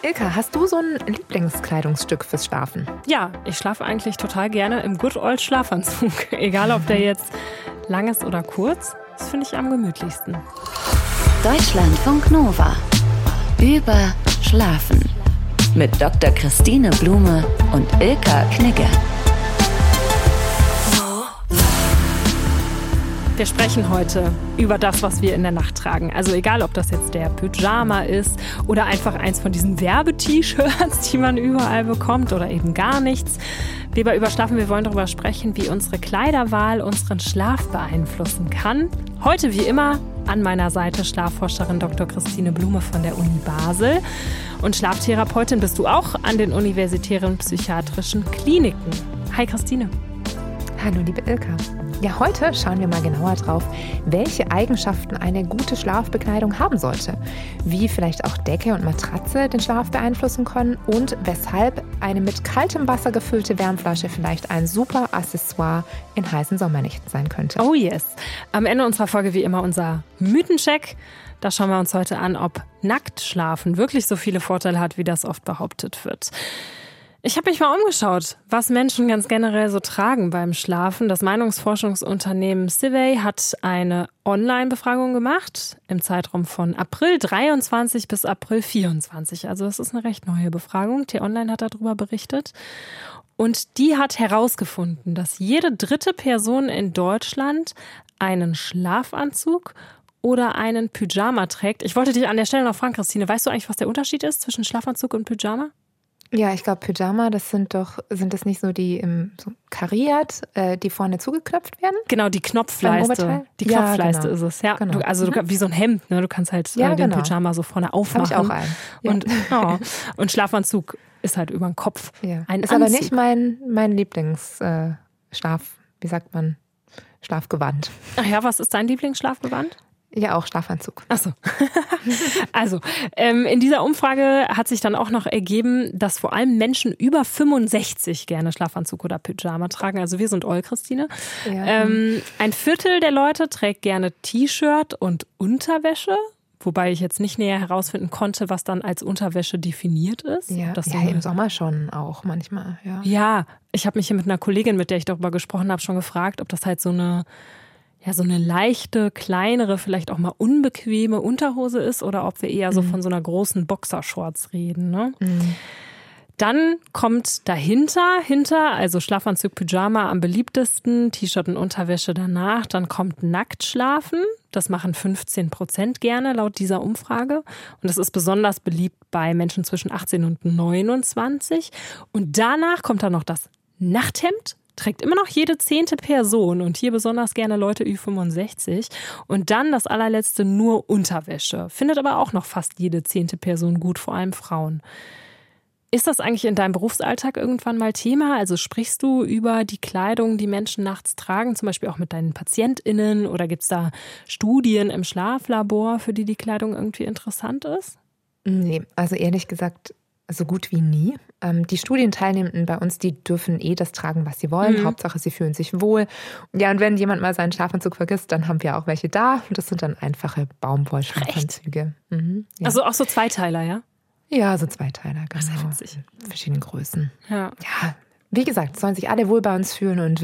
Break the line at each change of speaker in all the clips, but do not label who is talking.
Ilka, hast du so ein Lieblingskleidungsstück fürs Schlafen?
Ja, ich schlafe eigentlich total gerne im Good Old Schlafanzug. Egal, ob der jetzt lang ist oder kurz, das finde ich am gemütlichsten.
Deutschlandfunk Nova. Über Schlafen. Mit Dr. Christine Blume und Ilka Knigge.
Wir sprechen heute über das, was wir in der Nacht tragen. Also egal, ob das jetzt der Pyjama ist oder einfach eins von diesen Werbe-T-Shirts, die man überall bekommt oder eben gar nichts. Wir bei Überschlafen, wir wollen darüber sprechen, wie unsere Kleiderwahl unseren Schlaf beeinflussen kann. Heute wie immer an meiner Seite Schlafforscherin Dr. Christine Blume von der Uni Basel. Und Schlaftherapeutin bist du auch an den universitären psychiatrischen Kliniken. Hi Christine.
Hallo liebe Ilka. Ja, heute schauen wir mal genauer drauf, welche Eigenschaften eine gute Schlafbekleidung haben sollte, wie vielleicht auch Decke und Matratze den Schlaf beeinflussen können und weshalb eine mit kaltem Wasser gefüllte Wärmflasche vielleicht ein super Accessoire in heißen Sommernächten sein könnte.
Oh yes. Am Ende unserer Folge wie immer unser Mythencheck. Da schauen wir uns heute an, ob Nacktschlafen wirklich so viele Vorteile hat, wie das oft behauptet wird. Ich habe mich mal umgeschaut, was Menschen ganz generell so tragen beim Schlafen. Das Meinungsforschungsunternehmen Civey hat eine Online-Befragung gemacht im Zeitraum von April 23 bis April 24. Also das ist eine recht neue Befragung. T-Online hat darüber berichtet. Und die hat herausgefunden, dass jede dritte Person in Deutschland einen Schlafanzug oder einen Pyjama trägt. Ich wollte dich an der Stelle noch fragen, Christine, weißt du eigentlich, was der Unterschied ist zwischen Schlafanzug und Pyjama?
Ja, ich glaube, Pyjama, sind das nicht so die so kariert, die vorne zugeknöpft werden?
Genau, die Knopfleiste. Die Knopfleiste
genau.
ist es, ja.
Genau.
Wie so ein Hemd, ne? Du kannst halt den Pyjama so vorne aufmachen.
Habe ich auch einen. Ja.
Und Schlafanzug ist halt über den Kopf.
Ja.
Ein
ist
Anzug.
Aber nicht mein Schlafgewand.
Ach ja, was ist dein Lieblingsschlafgewand?
Ja, auch Schlafanzug.
Ach so. Also, in dieser Umfrage hat sich dann auch noch ergeben, dass vor allem Menschen über 65 gerne Schlafanzug oder Pyjama tragen. Also wir sind all, Christine.
Ja.
Ein Viertel der Leute trägt gerne T-Shirt und Unterwäsche. Wobei ich jetzt nicht näher herausfinden konnte, was dann als Unterwäsche definiert ist.
Ja, im Sommer schon auch manchmal.
Ja, ich habe mich hier mit einer Kollegin, mit der ich darüber gesprochen habe, schon gefragt, ob das halt so eine leichte, kleinere, vielleicht auch mal unbequeme Unterhose ist oder ob wir eher so von so einer großen Boxershorts reden. Ne? Mhm. Dann kommt dahinter, also Schlafanzug, Pyjama am beliebtesten, T-Shirt und Unterwäsche danach. Dann kommt Nacktschlafen. Das machen 15% gerne laut dieser Umfrage. Und das ist besonders beliebt bei Menschen zwischen 18 und 29. Und danach kommt dann noch das Nachthemd. Trägt immer noch jede 10. Person und hier besonders gerne Leute Ü65. Und dann das allerletzte nur Unterwäsche. Findet aber auch noch fast jede 10. Person gut, vor allem Frauen. Ist das eigentlich in deinem Berufsalltag irgendwann mal Thema? Also sprichst du über die Kleidung, die Menschen nachts tragen, zum Beispiel auch mit deinen PatientInnen? Oder gibt es da Studien im Schlaflabor, für die Kleidung irgendwie interessant ist?
Nee, also ehrlich gesagt, so gut wie nie. Die Studienteilnehmenden bei uns, die dürfen das tragen, was sie wollen. Hauptsache, sie fühlen sich wohl. Ja, und wenn jemand mal seinen Schlafanzug vergisst, dann haben wir auch welche da. Und das sind dann einfache Baumwollschlafanzüge.
Mhm, ja. Also auch so Zweiteiler, ja?
Ja, so Zweiteiler, genau.
Sehr witzig.
In verschiedenen Größen.
Ja,
wie gesagt, sollen sich alle wohl bei uns fühlen. Und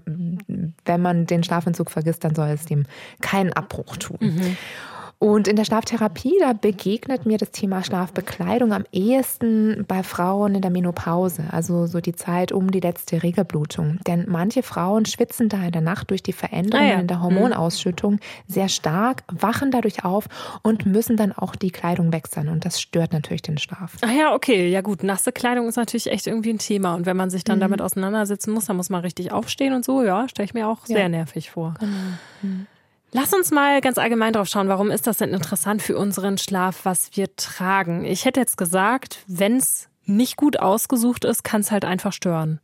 wenn man den Schlafanzug vergisst, dann soll es dem keinen Abbruch tun. Mhm. Und in der Schlaftherapie, da begegnet mir das Thema Schlafbekleidung am ehesten bei Frauen in der Menopause, also so die Zeit um die letzte Regelblutung. Denn manche Frauen schwitzen da in der Nacht durch die Veränderungen in der Hormonausschüttung sehr stark, wachen dadurch auf und müssen dann auch die Kleidung wechseln. Und das stört natürlich den Schlaf.
Ach ja, okay. Ja gut, nasse Kleidung ist natürlich echt irgendwie ein Thema. Und wenn man sich dann damit auseinandersetzen muss, dann muss man richtig aufstehen und so. Ja, stelle ich mir auch sehr nervig vor.
Genau.
Lass uns mal ganz allgemein drauf schauen, warum ist das denn interessant für unseren Schlaf, was wir tragen? Ich hätte jetzt gesagt, wenn es nicht gut ausgesucht ist, kann es halt einfach stören.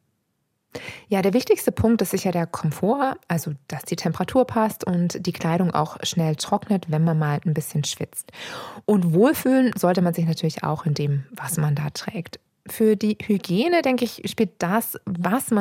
Ja, der wichtigste Punkt ist sicher der Komfort, also dass die Temperatur passt und die Kleidung auch schnell trocknet, wenn man mal ein bisschen schwitzt. Und wohlfühlen sollte man sich natürlich auch in dem, was man da trägt. Für die Hygiene, denke ich, spielt das, was man da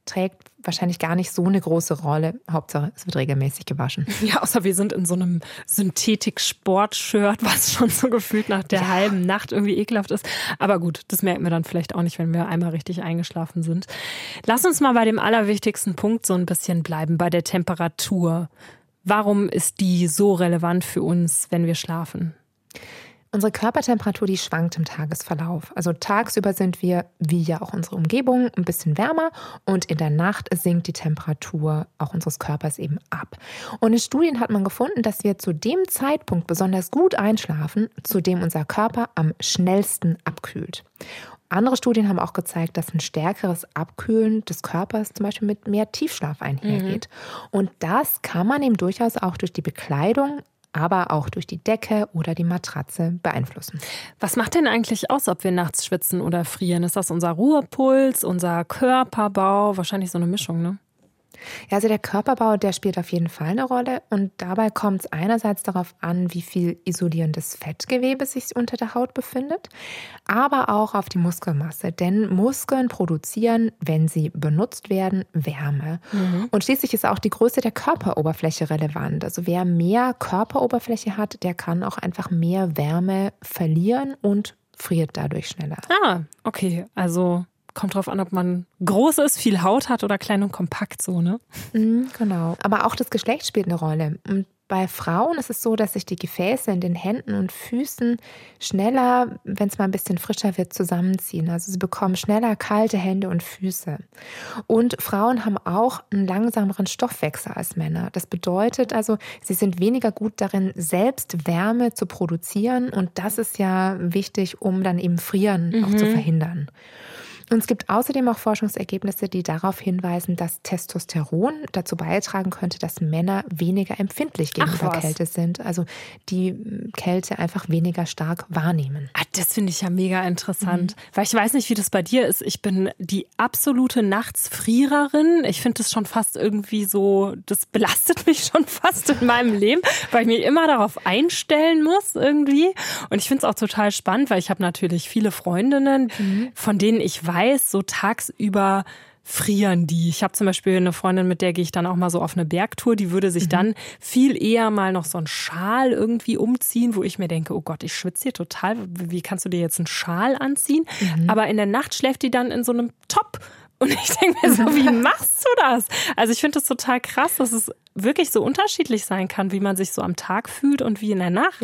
trägt wahrscheinlich gar nicht so eine große Rolle. Hauptsache, es wird regelmäßig gewaschen.
Ja, außer wir sind in so einem Synthetik-Sport-Shirt, was schon so gefühlt nach der halben Nacht irgendwie ekelhaft ist. Aber gut, das merken wir dann vielleicht auch nicht, wenn wir einmal richtig eingeschlafen sind. Lass uns mal bei dem allerwichtigsten Punkt so ein bisschen bleiben, bei der Temperatur. Warum ist die so relevant für uns, wenn wir schlafen?
Unsere Körpertemperatur, die schwankt im Tagesverlauf. Also tagsüber sind wir, wie ja auch unsere Umgebung, ein bisschen wärmer und in der Nacht sinkt die Temperatur auch unseres Körpers eben ab. Und in Studien hat man gefunden, dass wir zu dem Zeitpunkt besonders gut einschlafen, zu dem unser Körper am schnellsten abkühlt. Andere Studien haben auch gezeigt, dass ein stärkeres Abkühlen des Körpers zum Beispiel mit mehr Tiefschlaf einhergeht. Und das kann man eben durchaus auch durch die Bekleidung, aber auch durch die Decke oder die Matratze beeinflussen.
Was macht denn eigentlich aus, ob wir nachts schwitzen oder frieren? Ist das unser Ruhepuls, unser Körperbau? Wahrscheinlich so eine Mischung, ne?
Ja, also der Körperbau, der spielt auf jeden Fall eine Rolle. Und dabei kommt es einerseits darauf an, wie viel isolierendes Fettgewebe sich unter der Haut befindet, aber auch auf die Muskelmasse. Denn Muskeln produzieren, wenn sie benutzt werden, Wärme. Und schließlich ist auch die Größe der Körperoberfläche relevant. Also wer mehr Körperoberfläche hat, der kann auch einfach mehr Wärme verlieren und friert dadurch schneller.
Ah, okay. Also kommt drauf an, ob man groß ist, viel Haut hat oder klein und kompakt so, ne?
Genau. Aber auch das Geschlecht spielt eine Rolle. Und bei Frauen ist es so, dass sich die Gefäße in den Händen und Füßen schneller, wenn es mal ein bisschen frischer wird, zusammenziehen. Also sie bekommen schneller kalte Hände und Füße. Und Frauen haben auch einen langsameren Stoffwechsel als Männer. Das bedeutet also, sie sind weniger gut darin, selbst Wärme zu produzieren. Und das ist ja wichtig, um dann eben Frieren auch zu verhindern. Und es gibt außerdem auch Forschungsergebnisse, die darauf hinweisen, dass Testosteron dazu beitragen könnte, dass Männer weniger empfindlich gegenüber Kälte sind. Also die Kälte einfach weniger stark wahrnehmen.
Das finde ich ja mega interessant. Weil ich weiß nicht, wie das bei dir ist. Ich bin die absolute Nachtsfriererin. Ich finde das schon fast irgendwie so, das belastet mich schon fast in meinem Leben, weil ich mich immer darauf einstellen muss irgendwie. Und ich finde es auch total spannend, weil ich habe natürlich viele Freundinnen, von denen ich weiß, so tagsüber frieren die. Ich habe zum Beispiel eine Freundin, mit der gehe ich dann auch mal so auf eine Bergtour, die würde sich dann viel eher mal noch so einen Schal irgendwie umziehen, wo ich mir denke, oh Gott, ich schwitze hier total. Wie kannst du dir jetzt einen Schal anziehen? Aber in der Nacht schläft die dann in so einem Top. Und ich denke mir so, wie machst du das? Also ich finde das total krass, dass es wirklich so unterschiedlich sein kann, wie man sich so am Tag fühlt und wie in der Nacht.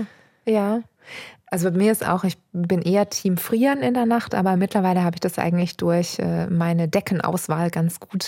Ja. Also bei mir ist auch, ich bin eher Team Frieren in der Nacht, aber mittlerweile habe ich das eigentlich durch meine Deckenauswahl ganz gut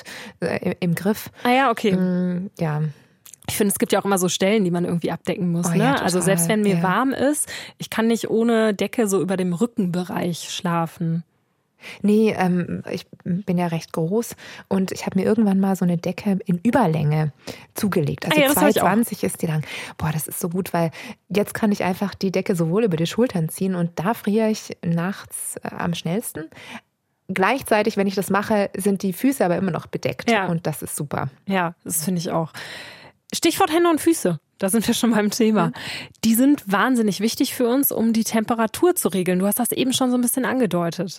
im Griff.
Ah ja, okay.
Ja.
Ich finde, es gibt ja auch immer so Stellen, die man irgendwie abdecken muss.
Ja,
ne?
total.
Also selbst wenn mir warm ist, ich kann nicht ohne Decke so über dem Rückenbereich schlafen.
Nee, ich bin ja recht groß und ich habe mir irgendwann mal so eine Decke in Überlänge zugelegt. Also 2,20 ist die lang. Boah, das ist so gut, weil jetzt kann ich einfach die Decke sowohl über die Schultern ziehen und da friere ich nachts am schnellsten. Gleichzeitig, wenn ich das mache, sind die Füße aber immer noch bedeckt und das ist super.
Ja, das finde ich auch. Stichwort Hände und Füße. Da sind wir schon beim Thema. Die sind wahnsinnig wichtig für uns, um die Temperatur zu regeln. Du hast das eben schon so ein bisschen angedeutet.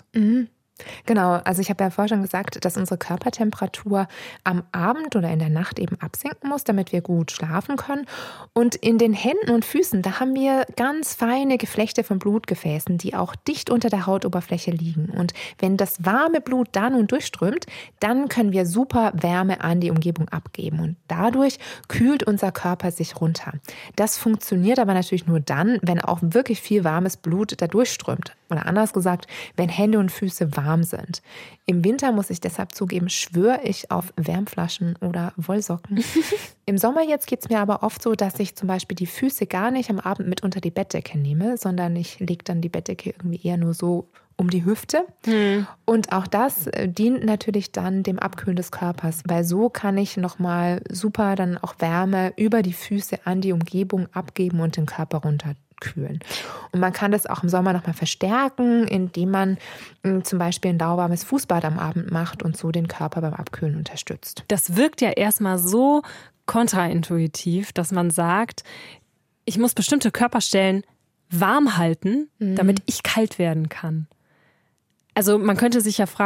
Genau, also ich habe ja vorher schon gesagt, dass unsere Körpertemperatur am Abend oder in der Nacht eben absinken muss, damit wir gut schlafen können. Und in den Händen und Füßen, da haben wir ganz feine Geflechte von Blutgefäßen, die auch dicht unter der Hautoberfläche liegen. Und wenn das warme Blut da nun durchströmt, dann können wir super Wärme an die Umgebung abgeben. Und dadurch kühlt unser Körper sich runter. Das funktioniert aber natürlich nur dann, wenn auch wirklich viel warmes Blut da durchströmt. Oder anders gesagt, wenn Hände und Füße warm sind. Im Winter, muss ich deshalb zugeben, schwöre ich auf Wärmflaschen oder Wollsocken. Im Sommer jetzt geht es mir aber oft so, dass ich zum Beispiel die Füße gar nicht am Abend mit unter die Bettdecke nehme, sondern ich lege dann die Bettdecke irgendwie eher nur so um die Hüfte. Und auch das dient natürlich dann dem Abkühlen des Körpers, weil so kann ich nochmal super dann auch Wärme über die Füße an die Umgebung abgeben und den Körper runterkühlen. Und man kann das auch im Sommer nochmal verstärken, indem man zum Beispiel ein lauwarmes Fußbad am Abend macht und so den Körper beim Abkühlen unterstützt.
Das wirkt ja erstmal so kontraintuitiv, dass man sagt, ich muss bestimmte Körperstellen warm halten, damit ich kalt werden kann. Also man könnte sich ja fragen,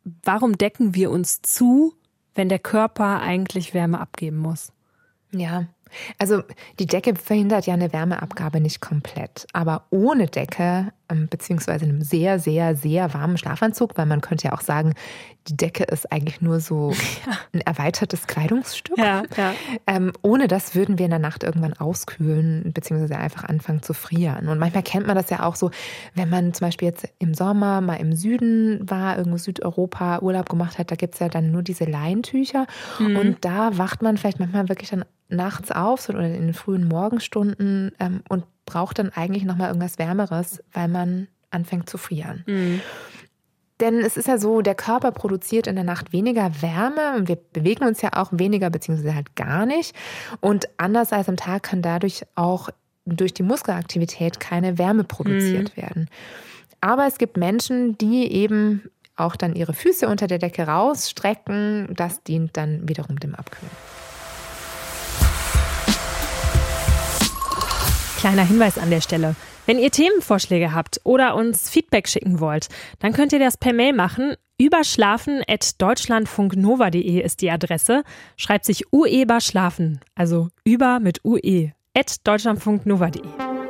warum decken wir uns zu, wenn der Körper eigentlich Wärme abgeben muss?
Ja, also die Decke verhindert ja eine Wärmeabgabe nicht komplett. Aber ohne Decke, beziehungsweise einem sehr, sehr, sehr warmen Schlafanzug, weil man könnte ja auch sagen, die Decke ist eigentlich nur so ein erweitertes Kleidungsstück.
Ja.
Ohne das würden wir in der Nacht irgendwann auskühlen, beziehungsweise einfach anfangen zu frieren. Und manchmal kennt man das ja auch so, wenn man zum Beispiel jetzt im Sommer mal im Süden war, irgendwo Südeuropa Urlaub gemacht hat, da gibt es ja dann nur diese Leintücher. Und da wacht man vielleicht manchmal wirklich dann nachts auf so, oder in den frühen Morgenstunden und braucht dann eigentlich nochmal irgendwas Wärmeres, weil man anfängt zu frieren. Denn es ist ja so, der Körper produziert in der Nacht weniger Wärme und wir bewegen uns ja auch weniger beziehungsweise halt gar nicht. Und anders als am Tag kann dadurch auch durch die Muskelaktivität keine Wärme produziert werden. Aber es gibt Menschen, die eben auch dann ihre Füße unter der Decke rausstrecken. Das dient dann wiederum dem Abkühlen.
Kleiner Hinweis an der Stelle. Wenn ihr Themenvorschläge habt oder uns Feedback schicken wollt, dann könnt ihr das per Mail machen. überschlafen@deutschlandfunknova.de ist die Adresse. Schreibt sich ue-schlafen, also über mit ue, @deutschlandfunknova.de.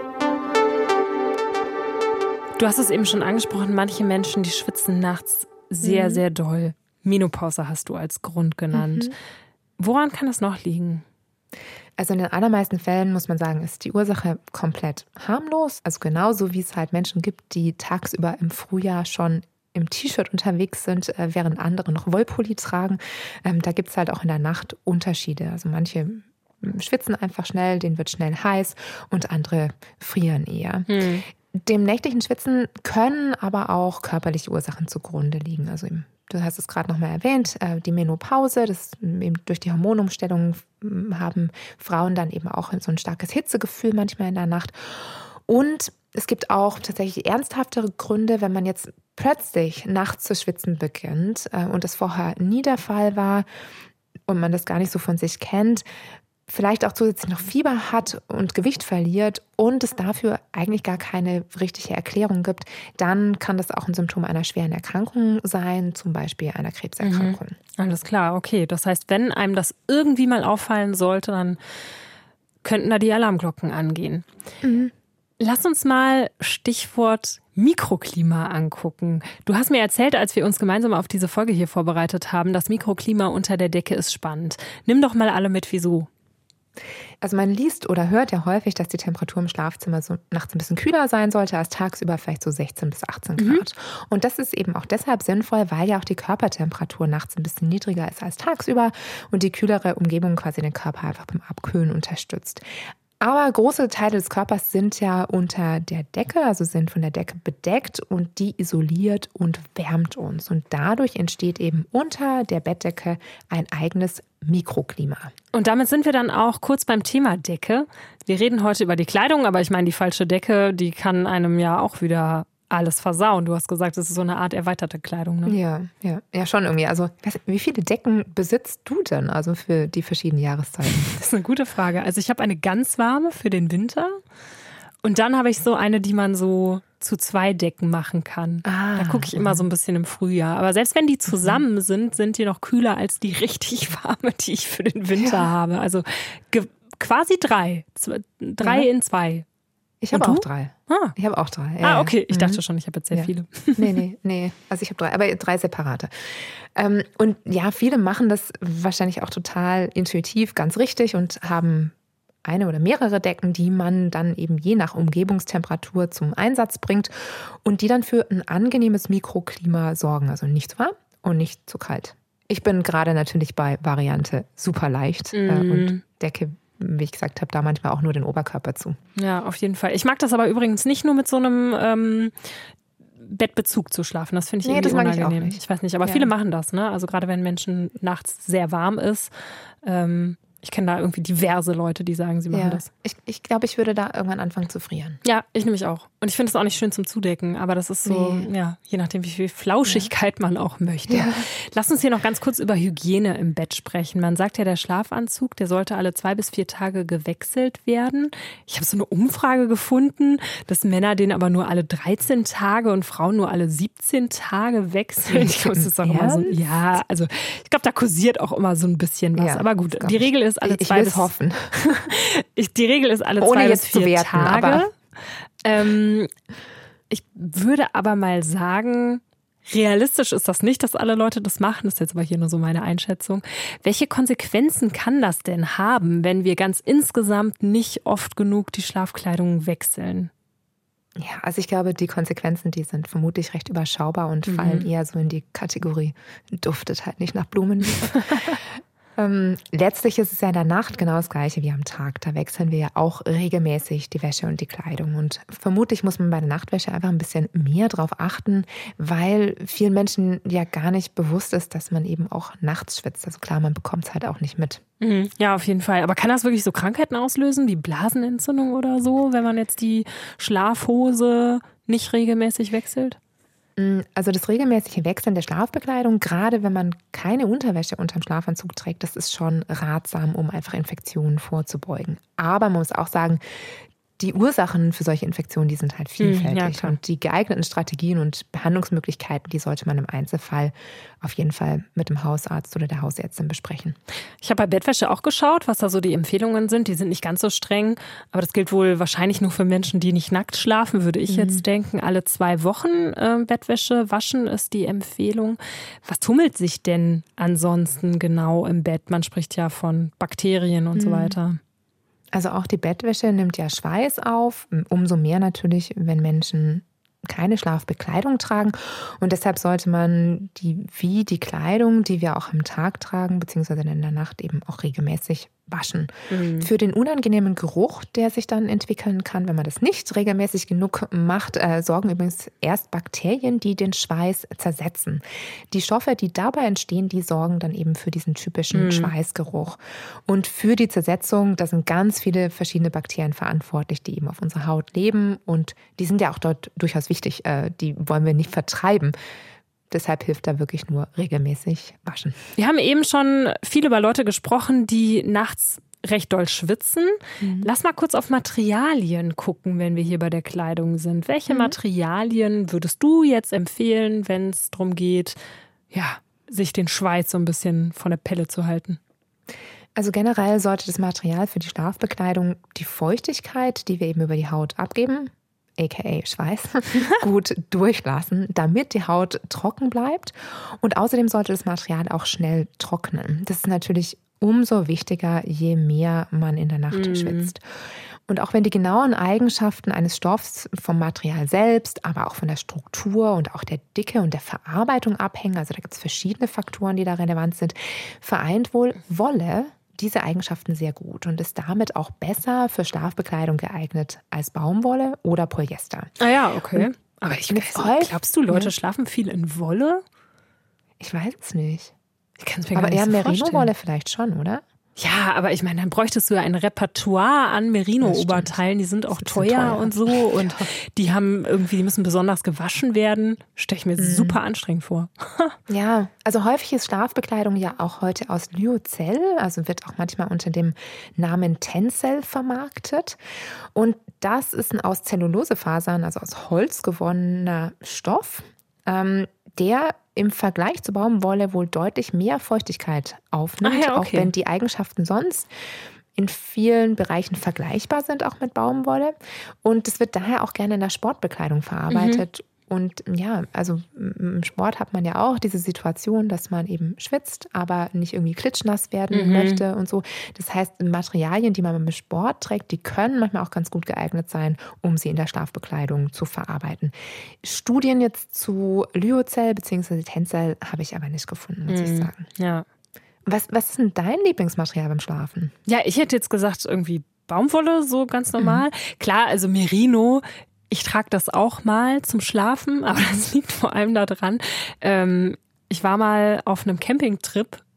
Du hast es eben schon angesprochen, manche Menschen, die schwitzen nachts sehr, sehr doll. Menopause hast du als Grund genannt. Woran kann das noch liegen?
Also in den allermeisten Fällen, muss man sagen, ist die Ursache komplett harmlos. Also genauso wie es halt Menschen gibt, die tagsüber im Frühjahr schon im T-Shirt unterwegs sind, während andere noch Wollpulli tragen. Da gibt es halt auch in der Nacht Unterschiede. Also manche schwitzen einfach schnell, denen wird schnell heiß und andere frieren eher. Dem nächtlichen Schwitzen können aber auch körperliche Ursachen zugrunde liegen. Also du hast es gerade nochmal erwähnt, die Menopause, das eben durch die Hormonumstellung haben Frauen dann eben auch so ein starkes Hitzegefühl manchmal in der Nacht. Und es gibt auch tatsächlich ernsthaftere Gründe, wenn man jetzt plötzlich nachts zu schwitzen beginnt und das vorher nie der Fall war und man das gar nicht so von sich kennt, vielleicht auch zusätzlich noch Fieber hat und Gewicht verliert und es dafür eigentlich gar keine richtige Erklärung gibt, dann kann das auch ein Symptom einer schweren Erkrankung sein, zum Beispiel einer Krebserkrankung.
Alles klar, okay. Das heißt, wenn einem das irgendwie mal auffallen sollte, dann könnten da die Alarmglocken angehen. Lass uns mal Stichwort Mikroklima angucken. Du hast mir erzählt, als wir uns gemeinsam auf diese Folge hier vorbereitet haben, das Mikroklima unter der Decke ist spannend. Nimm doch mal alle mit, wieso?
Also man liest oder hört ja häufig, dass die Temperatur im Schlafzimmer so nachts ein bisschen kühler sein sollte als tagsüber, vielleicht so 16 bis 18 Grad. Und das ist eben auch deshalb sinnvoll, weil ja auch die Körpertemperatur nachts ein bisschen niedriger ist als tagsüber und die kühlere Umgebung quasi den Körper einfach beim Abkühlen unterstützt. Aber große Teile des Körpers sind ja unter der Decke, also sind von der Decke bedeckt und die isoliert und wärmt uns. Und dadurch entsteht eben unter der Bettdecke ein eigenes Mikroklima.
Und damit sind wir dann auch kurz beim Thema Decke. Wir reden heute über die Kleidung, aber ich meine, die falsche Decke, die kann einem ja auch wieder alles versauen. Du hast gesagt, das ist so eine Art erweiterte Kleidung, ne?
Ja, schon irgendwie. Also, wie viele Decken besitzt du denn, also für die verschiedenen Jahreszeiten?
Das ist eine gute Frage. Also ich habe eine ganz warme für den Winter und dann habe ich so eine, die man so zu 2 Decken machen kann. Da gucke ich immer so ein bisschen im Frühjahr. Aber selbst wenn die zusammen sind, sind die noch kühler als die richtig warme, die ich für den Winter habe. Also quasi 3. 3 in 2.
Ich habe auch 3. Ich habe auch 3.
Ja, okay. Ich dachte schon, ich habe jetzt sehr viele.
Nee. Also ich habe 3, aber 3 separate. Und ja, viele machen das wahrscheinlich auch total intuitiv, ganz richtig und haben eine oder mehrere Decken, die man dann eben je nach Umgebungstemperatur zum Einsatz bringt und die dann für ein angenehmes Mikroklima sorgen. Also nicht zu warm und nicht zu kalt. Ich bin gerade natürlich bei Variante super leicht und decke, wie ich gesagt habe, da manchmal auch nur den Oberkörper zu.
Ja, auf jeden Fall. Ich mag das aber übrigens nicht nur mit so einem Bettbezug zu schlafen. Das finde ich irgendwie unangenehm. Ich weiß nicht, aber viele machen das, ne? Also gerade wenn Menschen nachts sehr warm ist, Ich kenne da irgendwie diverse Leute, die sagen, sie machen das.
Ich glaube, ich würde da irgendwann anfangen zu frieren.
Ja, ich nämlich auch. Und ich finde es auch nicht schön zum Zudecken, aber das ist so, je nachdem, wie viel Flauschigkeit man auch möchte. Ja. Lass uns hier noch ganz kurz über Hygiene im Bett sprechen. Man sagt ja, der Schlafanzug, der sollte alle 2 bis 4 Tage gewechselt werden. Ich habe so eine Umfrage gefunden, dass Männer den aber nur alle 13 Tage und Frauen nur alle 17 Tage wechseln. Ich glaube, es ist auch immer so, also ich glaube, da kursiert auch immer so ein bisschen was. Aber gut, die Regel ist alle 2 bis
hoffen.
Die Regel ist alle 2 bis 4 Tage. Ich würde aber mal sagen, realistisch ist das nicht, dass alle Leute das machen. Das ist jetzt aber hier nur so meine Einschätzung. Welche Konsequenzen kann das denn haben, wenn wir ganz insgesamt nicht oft genug die Schlafkleidung wechseln?
Ja, also ich glaube, die Konsequenzen, die sind vermutlich recht überschaubar und fallen eher so in die Kategorie, duftet halt nicht nach Blumen. Letztlich ist es ja in der Nacht genau das Gleiche wie am Tag. Da wechseln wir ja auch regelmäßig die Wäsche und die Kleidung. Und vermutlich muss man bei der Nachtwäsche einfach ein bisschen mehr drauf achten, weil vielen Menschen ja gar nicht bewusst ist, dass man eben auch nachts schwitzt. Also klar, man bekommt es halt auch nicht mit.
Ja, auf jeden Fall. Aber kann das wirklich so Krankheiten auslösen, wie Blasenentzündung oder so, wenn man jetzt die Schlafhose nicht regelmäßig wechselt?
Also das regelmäßige Wechseln der Schlafbekleidung, gerade wenn man keine Unterwäsche unterm Schlafanzug trägt, das ist schon ratsam, um einfach Infektionen vorzubeugen. Aber man muss auch sagen, die Ursachen für solche Infektionen, die sind halt vielfältig. Ja, und die geeigneten Strategien und Behandlungsmöglichkeiten, die sollte man im Einzelfall auf jeden Fall mit dem Hausarzt oder der Hausärztin besprechen.
Ich habe bei Bettwäsche auch geschaut, was da so die Empfehlungen sind. Die sind nicht ganz so streng, aber das gilt wohl wahrscheinlich nur für Menschen, die nicht nackt schlafen, würde ich jetzt denken. Alle 2 Wochen Bettwäsche waschen ist die Empfehlung. Was tummelt sich denn ansonsten genau im Bett? Man spricht ja von Bakterien und so weiter.
Also auch die Bettwäsche nimmt ja Schweiß auf, umso mehr natürlich, wenn Menschen keine Schlafbekleidung tragen. Und deshalb sollte man die Kleidung, die wir auch am Tag tragen, beziehungsweise in der Nacht eben auch regelmäßig waschen. Für den unangenehmen Geruch, der sich dann entwickeln kann, wenn man das nicht regelmäßig genug macht, sorgen übrigens erst Bakterien, die den Schweiß zersetzen. Die Stoffe, die dabei entstehen, die sorgen dann eben für diesen typischen Schweißgeruch. Und für die Zersetzung, da sind ganz viele verschiedene Bakterien verantwortlich, die eben auf unserer Haut leben. Und die sind ja auch dort durchaus wichtig. Die wollen wir nicht vertreiben. Deshalb hilft da wirklich nur regelmäßig waschen.
Wir haben eben schon viel über Leute gesprochen, die nachts recht doll schwitzen. Lass mal kurz auf Materialien gucken, wenn wir hier bei der Kleidung sind. Welche Materialien würdest du jetzt empfehlen, wenn es darum geht, sich den Schweiß so ein bisschen von der Pelle zu halten?
Also generell sollte das Material für die Schlafbekleidung die Feuchtigkeit, die wir eben über die Haut abgeben, aka Schweiß, gut durchlassen, damit die Haut trocken bleibt. Und außerdem sollte das Material auch schnell trocknen. Das ist natürlich umso wichtiger, je mehr man in der Nacht schwitzt. Und auch wenn die genauen Eigenschaften eines Stoffs vom Material selbst, aber auch von der Struktur und auch der Dicke und der Verarbeitung abhängen, also da gibt es verschiedene Faktoren, die da relevant sind, vereint wohl Wolle diese Eigenschaften sehr gut und ist damit auch besser für Schlafbekleidung geeignet als Baumwolle oder Polyester.
Ah ja, okay. Aber glaubst du, Leute schlafen viel in Wolle?
Ich weiß es nicht.
Ich kann es mir gar nicht so
vorstellen. Aber eher Merino-Wolle vielleicht schon, oder?
Ja, aber ich meine, dann bräuchtest du ja ein Repertoire an Merino-Oberteilen. Die sind auch teuer und so. Und die müssen besonders gewaschen werden. Stelle ich mir super anstrengend vor.
Ja, also häufig ist Schlafbekleidung ja auch heute aus Lyocell. Also wird auch manchmal unter dem Namen Tencel vermarktet. Und das ist ein aus Zellulosefasern, also aus Holz gewonnener Stoff, der im Vergleich zu Baumwolle wohl deutlich mehr Feuchtigkeit aufnimmt, auch wenn die Eigenschaften sonst in vielen Bereichen vergleichbar sind, auch mit Baumwolle. Und es wird daher auch gerne in der Sportbekleidung verarbeitet. Und ja, also im Sport hat man ja auch diese Situation, dass man eben schwitzt, aber nicht irgendwie klitschnass werden möchte und so. Das heißt, Materialien, die man beim Sport trägt, die können manchmal auch ganz gut geeignet sein, um sie in der Schlafbekleidung zu verarbeiten. Studien jetzt zu Lyocell bzw. Tencel habe ich aber nicht gefunden, muss ich sagen.
Ja.
Was ist denn dein Lieblingsmaterial beim Schlafen?
Ja, ich hätte jetzt gesagt, irgendwie Baumwolle, so ganz normal. Klar, also Merino. Ich trage das auch mal zum Schlafen, aber das liegt vor allem daran. Ich war mal auf einem Campingtrip,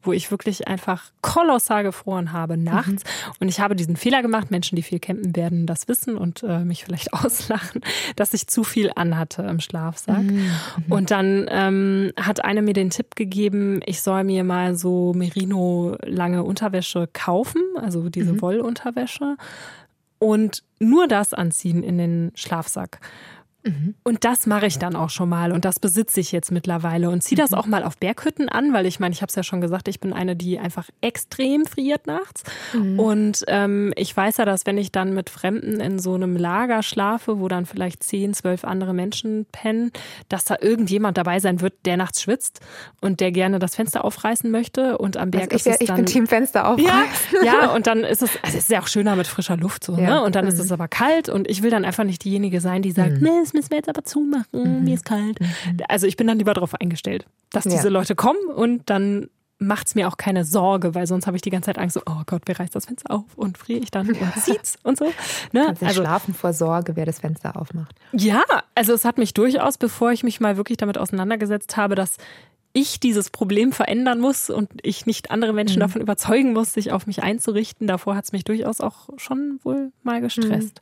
wo ich wirklich einfach kolossal gefroren habe nachts. Und ich habe diesen Fehler gemacht, Menschen, die viel campen, werden das wissen und mich vielleicht auslachen, dass ich zu viel anhatte im Schlafsack. Und dann hat eine mir den Tipp gegeben, ich soll mir mal so Merino-lange Unterwäsche kaufen, also diese Wollunterwäsche, und nur das anziehen in den Schlafsack. Und das mache ich dann auch schon mal und das besitze ich jetzt mittlerweile und ziehe das auch mal auf Berghütten an, weil ich meine, ich habe es ja schon gesagt, ich bin eine, die einfach extrem friert nachts und ich weiß ja, dass wenn ich dann mit Fremden in so einem Lager schlafe, wo dann vielleicht 10, 12 andere Menschen pennen, dass da irgendjemand dabei sein wird, der nachts schwitzt und der gerne das Fenster aufreißen möchte und am Berg ist es dann...
Ich bin Team Fenster aufreißen.
Ja, und dann ist es ist ja auch schöner mit frischer Luft so, ne? Und dann ist es aber kalt und ich will dann einfach nicht diejenige sein, die sagt, müssen wir jetzt aber zumachen, mir ist kalt. Also ich bin dann lieber darauf eingestellt, dass diese Leute kommen und dann macht es mir auch keine Sorge, weil sonst habe ich die ganze Zeit Angst, so, oh Gott, wer reißt das Fenster auf und friere ich dann und sieht's und so. Ne?
Kannst nicht schlafen vor Sorge, wer das Fenster aufmacht.
Ja, also es hat mich durchaus, bevor ich mich mal wirklich damit auseinandergesetzt habe, dass ich dieses Problem verändern muss und ich nicht andere Menschen davon überzeugen muss, sich auf mich einzurichten. Davor hat es mich durchaus auch schon wohl mal gestresst.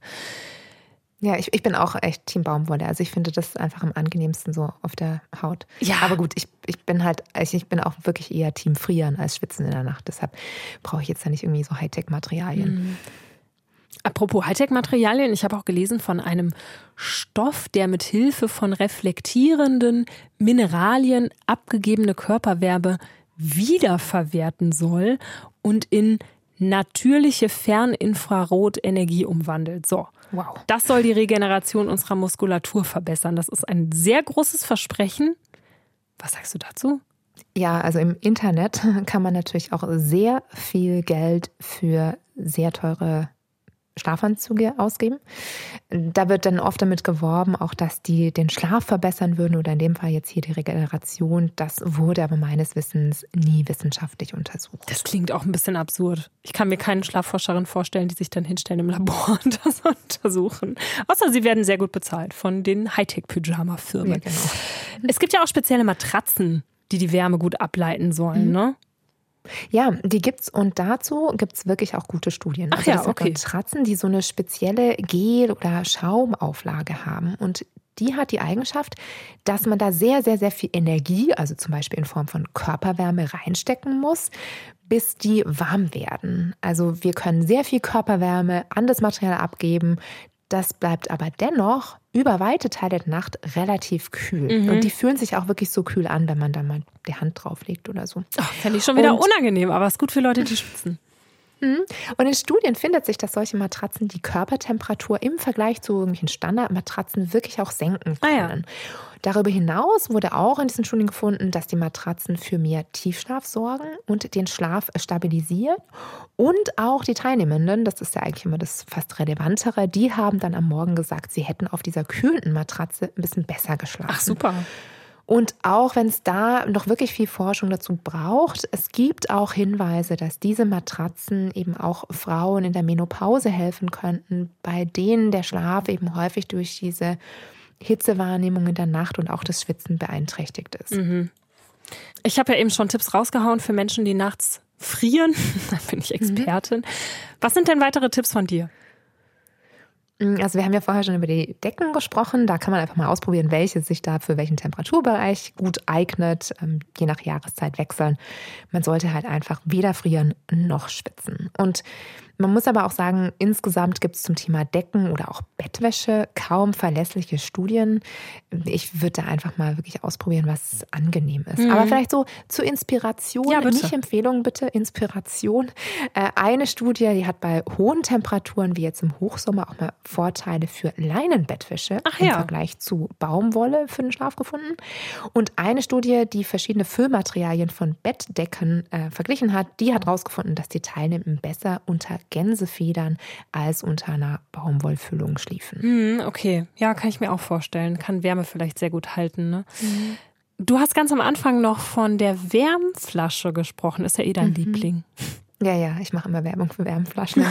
Ja, ich bin auch echt Team Baumwolle. Also ich finde das einfach am angenehmsten so auf der Haut.
Ja.
Aber gut, ich bin auch wirklich eher Team Frieren als Schwitzen in der Nacht. Deshalb brauche ich jetzt ja nicht irgendwie so Hightech-Materialien.
Apropos Hightech-Materialien, ich habe auch gelesen von einem Stoff, der mit Hilfe von reflektierenden Mineralien abgegebene Körperwärme wiederverwerten soll und in natürliche Ferninfrarotenergie umwandelt. So.
Wow.
Das soll die Regeneration unserer Muskulatur verbessern. Das ist ein sehr großes Versprechen. Was sagst du dazu?
Ja, also im Internet kann man natürlich auch sehr viel Geld für sehr teure Schlafanzüge ausgeben. Da wird dann oft damit geworben, auch dass die den Schlaf verbessern würden oder in dem Fall jetzt hier die Regeneration. Das wurde aber meines Wissens nie wissenschaftlich untersucht.
Das klingt auch ein bisschen absurd. Ich kann mir keine Schlafforscherin vorstellen, die sich dann hinstellen im Labor und das untersuchen. Außer sie werden sehr gut bezahlt von den Hightech-Pyjama-Firmen.
Ja, genau.
Es gibt ja auch spezielle Matratzen, die Wärme gut ableiten sollen, ne?
Ja, die gibt's und dazu gibt's wirklich auch gute Studien.
Ach ja, okay.
Matratzen, die so eine spezielle Gel- oder Schaumauflage haben und die hat die Eigenschaft, dass man da sehr, sehr, sehr viel Energie, also zum Beispiel in Form von Körperwärme reinstecken muss, bis die warm werden. Also wir können sehr viel Körperwärme an das Material abgeben. Das bleibt aber dennoch über weite Teile der Nacht relativ kühl. Und die fühlen sich auch wirklich so kühl an, wenn man da mal die Hand drauflegt oder so.
Fände ich schon wieder unangenehm, aber es ist gut für Leute, die schwitzen.
Und in Studien findet sich, dass solche Matratzen die Körpertemperatur im Vergleich zu irgendwelchen Standardmatratzen wirklich auch senken können. Darüber hinaus wurde auch in diesen Studien gefunden, dass die Matratzen für mehr Tiefschlaf sorgen und den Schlaf stabilisieren. Und auch die Teilnehmenden, das ist ja eigentlich immer das fast Relevantere, die haben dann am Morgen gesagt, sie hätten auf dieser kühlenden Matratze ein bisschen besser geschlafen.
Ach, super.
Und auch wenn es da noch wirklich viel Forschung dazu braucht, es gibt auch Hinweise, dass diese Matratzen eben auch Frauen in der Menopause helfen könnten, bei denen der Schlaf eben häufig durch diese Hitzewahrnehmung in der Nacht und auch das Schwitzen beeinträchtigt ist.
Ich habe ja eben schon Tipps rausgehauen für Menschen, die nachts frieren. Da bin ich Expertin. Was sind denn weitere Tipps von dir?
Also wir haben ja vorher schon über die Decken gesprochen. Da kann man einfach mal ausprobieren, welche sich da für welchen Temperaturbereich gut eignet. Je nach Jahreszeit wechseln. Man sollte halt einfach weder frieren noch schwitzen. Und man muss aber auch sagen, insgesamt gibt es zum Thema Decken oder auch Bettwäsche kaum verlässliche Studien. Ich würde da einfach mal wirklich ausprobieren, was angenehm ist. Aber vielleicht so zur Inspiration, nicht Empfehlung, bitte, Inspiration. Eine Studie, die hat bei hohen Temperaturen, wie jetzt im Hochsommer, auch mal Vorteile für Leinenbettwäsche im Vergleich zu Baumwolle für den Schlaf gefunden. Und eine Studie, die verschiedene Füllmaterialien von Bettdecken verglichen hat, die hat herausgefunden, dass die Teilnehmenden besser unter Gänsefedern als unter einer Baumwollfüllung schliefen.
Okay, ja, kann ich mir auch vorstellen. Kann Wärme vielleicht sehr gut halten. Ne? Du hast ganz am Anfang noch von der Wärmflasche gesprochen. Ist ja dein Liebling.
Ja, ich mache immer Werbung für Wärmflaschen.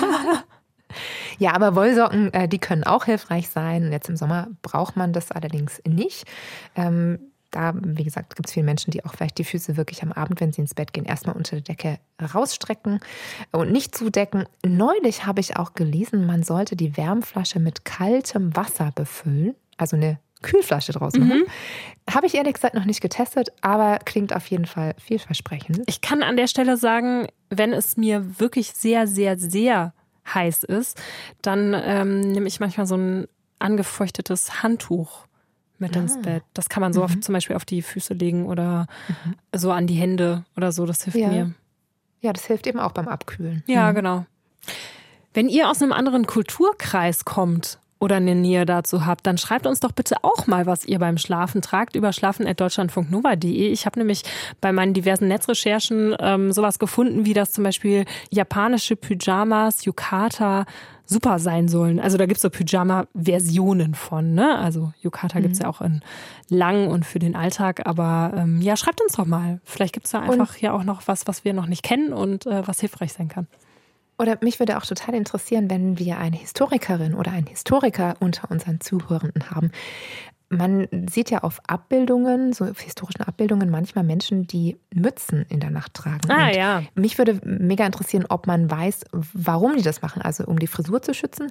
Ja, aber Wollsocken, die können auch hilfreich sein. Jetzt im Sommer braucht man das allerdings nicht. da, wie gesagt, gibt es viele Menschen, die auch vielleicht die Füße wirklich am Abend, wenn sie ins Bett gehen, erstmal unter der Decke rausstrecken und nicht zudecken. Neulich habe ich auch gelesen, man sollte die Wärmflasche mit kaltem Wasser befüllen, also eine Kühlflasche draus machen. Habe ich ehrlich gesagt noch nicht getestet, aber klingt auf jeden Fall vielversprechend.
Ich kann an der Stelle sagen, wenn es mir wirklich sehr, sehr, sehr heiß ist, dann nehme ich manchmal so ein angefeuchtetes Handtuch mit ins Bett. Das kann man so zum Beispiel auf die Füße legen oder so an die Hände oder so. Das hilft mir.
Ja, das hilft eben auch beim Abkühlen.
Ja, genau. Wenn ihr aus einem anderen Kulturkreis kommt oder eine Nähe dazu habt, dann schreibt uns doch bitte auch mal, was ihr beim Schlafen tragt, über schlafen@deutschlandfunknova.de. Ich habe nämlich bei meinen diversen Netzrecherchen sowas gefunden, wie das zum Beispiel japanische Pyjamas, Yukata, super sein sollen. Also da gibt es so Pyjama-Versionen von, ne? Also Yukata gibt es ja auch in lang und für den Alltag. Aber ja, schreibt uns doch mal. Vielleicht gibt es da einfach ja auch noch was wir noch nicht kennen und was hilfreich sein kann.
Oder mich würde auch total interessieren, wenn wir eine Historikerin oder einen Historiker unter unseren Zuhörenden haben. Man sieht ja auf Abbildungen, so auf historischen Abbildungen, manchmal Menschen, die Mützen in der Nacht tragen.
Ja.
Mich würde mega interessieren, ob man weiß, warum die das machen. Also um die Frisur zu schützen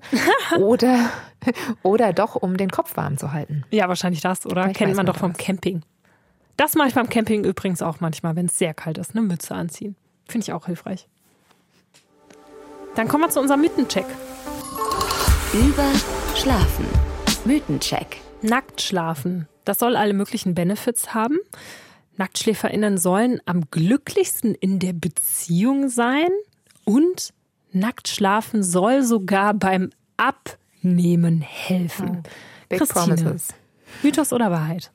oder doch um den Kopf warm zu halten.
Ja, wahrscheinlich das, oder?
Vielleicht
Kennt man doch
was.
vom Camping. Das mache ich beim Camping übrigens auch manchmal, wenn es sehr kalt ist, eine Mütze anziehen. Finde ich auch hilfreich. Dann kommen wir zu unserem Mythencheck.
Über Schlafen. Mythencheck.
Nackt schlafen. Das soll alle möglichen Benefits haben. NacktschläferInnen sollen am glücklichsten in der Beziehung sein. Und nackt schlafen soll sogar beim Abnehmen helfen.
Big
Christine,
promises.
Mythos oder Wahrheit?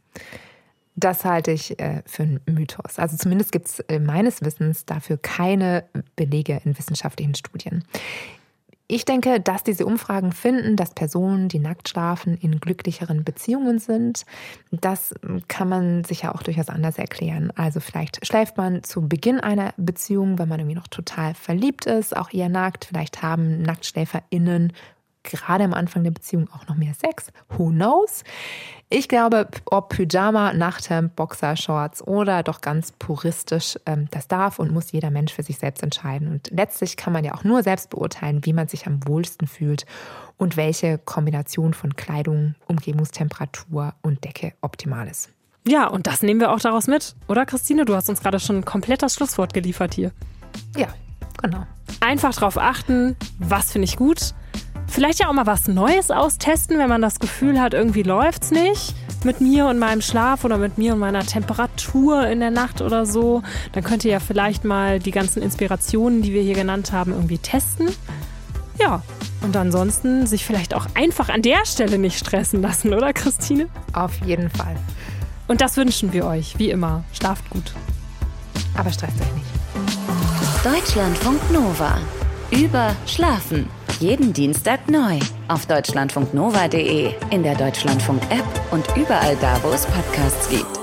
Das halte ich für einen Mythos. Also zumindest gibt es meines Wissens dafür keine Belege in wissenschaftlichen Studien. Ich denke, dass diese Umfragen finden, dass Personen, die nackt schlafen, in glücklicheren Beziehungen sind. Das kann man sich ja auch durchaus anders erklären. Also vielleicht schläft man zu Beginn einer Beziehung, wenn man irgendwie noch total verliebt ist, auch eher nackt. Vielleicht haben NacktschläferInnen gerade am Anfang der Beziehung auch noch mehr Sex. Who knows? Ich glaube, ob Pyjama, Nachthemd, Boxershorts oder doch ganz puristisch, das darf und muss jeder Mensch für sich selbst entscheiden. Und letztlich kann man ja auch nur selbst beurteilen, wie man sich am wohlsten fühlt und welche Kombination von Kleidung, Umgebungstemperatur und Decke optimal ist.
Ja, und das nehmen wir auch daraus mit. Oder, Christine? Du hast uns gerade schon ein komplettes Schlusswort geliefert hier.
Ja, genau.
Einfach drauf achten, was finde ich gut. Vielleicht ja auch mal was Neues austesten, wenn man das Gefühl hat, irgendwie läuft's nicht mit mir und meinem Schlaf oder mit mir und meiner Temperatur in der Nacht oder so. Dann könnt ihr ja vielleicht mal die ganzen Inspirationen, die wir hier genannt haben, irgendwie testen. Ja, und ansonsten sich vielleicht auch einfach an der Stelle nicht stressen lassen, oder Christine?
Auf jeden Fall.
Und das wünschen wir euch, wie immer. Schlaft gut.
Aber stresst euch nicht.
Deutschlandfunk Nova. Über Schlafen. Jeden Dienstag neu. Auf deutschlandfunknova.de, in der Deutschlandfunk-App und überall da, wo es Podcasts gibt.